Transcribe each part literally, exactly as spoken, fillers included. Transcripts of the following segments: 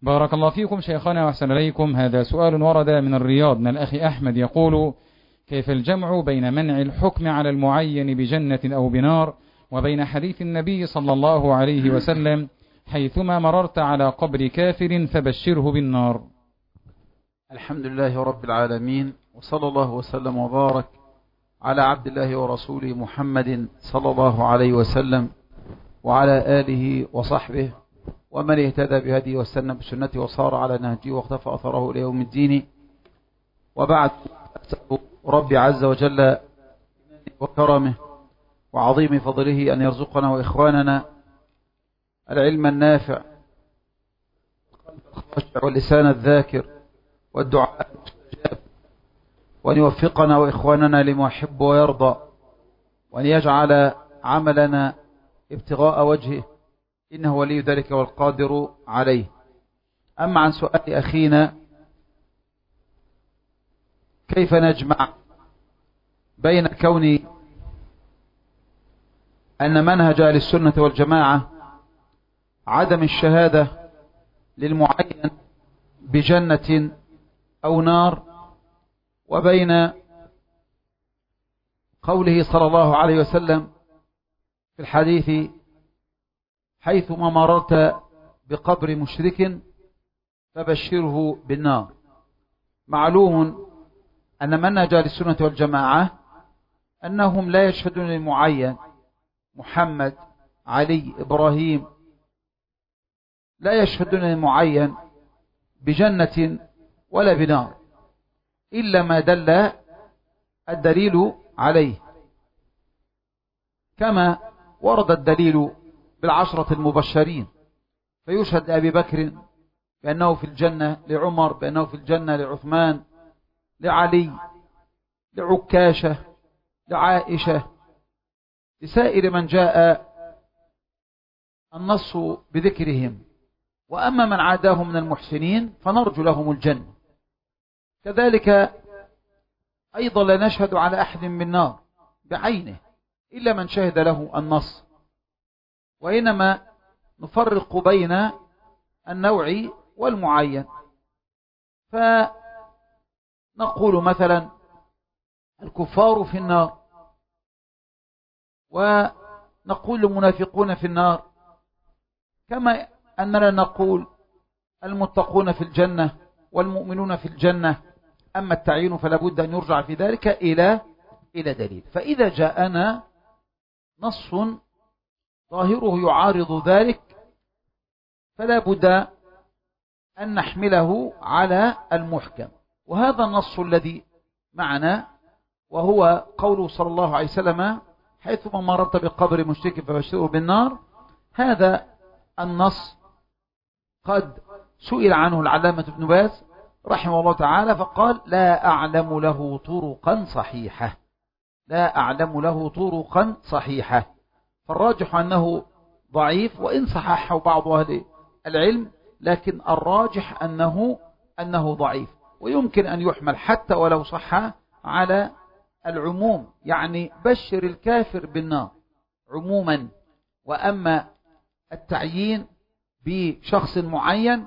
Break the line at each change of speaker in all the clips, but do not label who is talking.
بارك الله فيكم شيخنا وأحسن إليكم. هذا سؤال ورد من الرياض من الأخ أحمد يقول: كيف الجمع بين منع الحكم على المعين بجنة أو بنار وبين حديث النبي صلى الله عليه وسلم: حيثما مررت على قبر كافر فبشره بالنار؟
الحمد لله رب العالمين، وصلى الله وسلم وبارك على عبد الله ورسوله محمد صلى الله عليه وسلم وعلى آله وصحبه ومن اهتدى بهديه واستنى بسنته وصار على نهجه واختفى أثره إلى يوم الدين. وبعد، أسأل ربي عز وجل وكرمه وعظيم فضله أن يرزقنا وإخواننا العلم النافع واللسان الذاكر والدعاء المستجاب، وأن يوفقنا وإخواننا لما يحب ويرضى، وأن يجعل عملنا ابتغاء وجهه، إنه ولي ذلك والقادر عليه. أما عن سؤال أخينا كيف نجمع بين كون أن منهج أهل السنة والجماعة عدم الشهادة للمعين بجنة أو نار، وبين قوله صلى الله عليه وسلم في الحديث: حيثما مررت بقبر مشرك فبشره بالنار. معلوم أن منهج أهل السنة والجماعة أنهم لا يشهدون للمعين محمد، علي، إبراهيم، لا يشهدون للمعين بجنة ولا بنار إلا ما دل الدليل عليه، كما ورد الدليل بالعشرة المبشرين، فيشهد لأبي بكر بأنه في الجنة، لعمر بأنه في الجنة، لعثمان، لعلي، لعكاشة، لعائشة، لسائر من جاء النص بذكرهم. وأما من عاداهم من المحسنين فنرجو لهم الجنة. كذلك أيضا لا نشهد على أحد بالنار بعينه إلا من شهد له النص، وإنما نفرق بين النوع والمعين. فنقول مثلا الكفار في النار، ونقول المنافقون في النار، كما أننا نقول المتقون في الجنة والمؤمنون في الجنة. أما التعيين فلا بد أن يرجع في ذلك إلى إلى دليل. فإذا جاءنا نص ظاهره يعارض ذلك فلا بد أن نحمله على المحكم، وهذا النص الذي معنا وهو قوله صلى الله عليه وسلم: حيثما مررت بقبر مشرك فبشره بالنار. هذا النص قد سئل عنه العلامة ابن باز رحمه الله تعالى فقال: لا أعلم له طرقا صحيحة، لا أعلم له طرقا صحيحة. فالراجح أنه ضعيف، وإن صححه بعض أهل العلم، لكن الراجح أنه أنه ضعيف، ويمكن أن يحمل حتى ولو صح على العموم، يعني بشر الكافر بالنار عموما. وأما التعيين بشخص معين،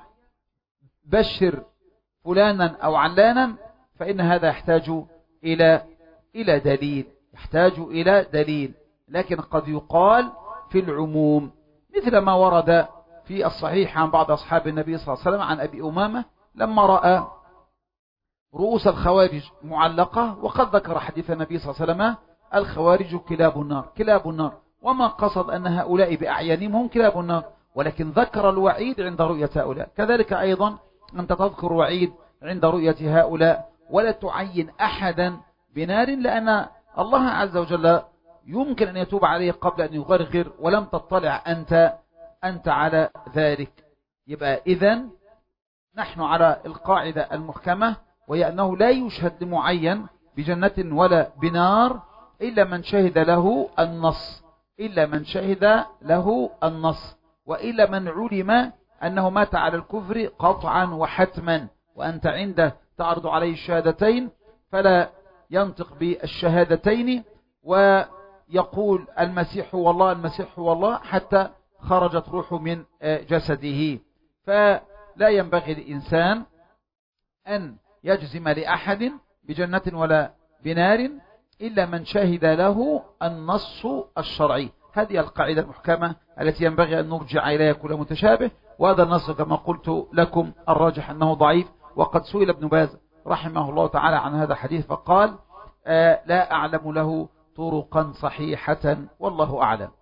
بشر فلانا أو علانا، فإن هذا يحتاج إلى إلى دليل، يحتاج إلى دليل. لكن قد يقال في العموم، مثل ما ورد في الصحيح عن بعض أصحاب النبي صلى الله عليه وسلم عن أبي أمامة لما رأى رؤوس الخوارج معلقة، وقد ذكر حديث النبي صلى الله عليه وسلم: الخوارج كلاب النار، كلاب النار، وما قصد أن هؤلاء بأعيانهم هم كلاب النار، ولكن ذكر الوعيد عند رؤية هؤلاء. كذلك أيضا أنت تذكر وعيد عند رؤية هؤلاء، ولا تعين أحدا بنار، لأن الله عز وجل يمكن أن يتوب عليه قبل أن يغرغر، ولم تطلع أنت أنت على ذلك. يبقى إذن نحن على القاعدة المحكمة، وهي أنه لا يشهد لمعين بجنة ولا بنار إلا من شهد له النص، إلا من شهد له النص، وإلا من علم أنه مات على الكفر قطعا وحتما، وأنت عنده تعرض عليه الشهادتين فلا ينطق بالشهادتين ويقول المسيح هو الله، المسيح هو الله، حتى خرجت روحه من جسده. لا ينبغي للإنسان أن يجزم لأحد بجنة ولا بنار إلا من شهد له النص الشرعي. هذه القاعدة المحكمة التي ينبغي أن نرجع إليها كل متشابه. وهذا النص كما قلت لكم الراجح أنه ضعيف. وقد سئل ابن باز رحمه الله تعالى عن هذا الحديث فقال آه لا أعلم له طرقا صحيحة والله أعلم.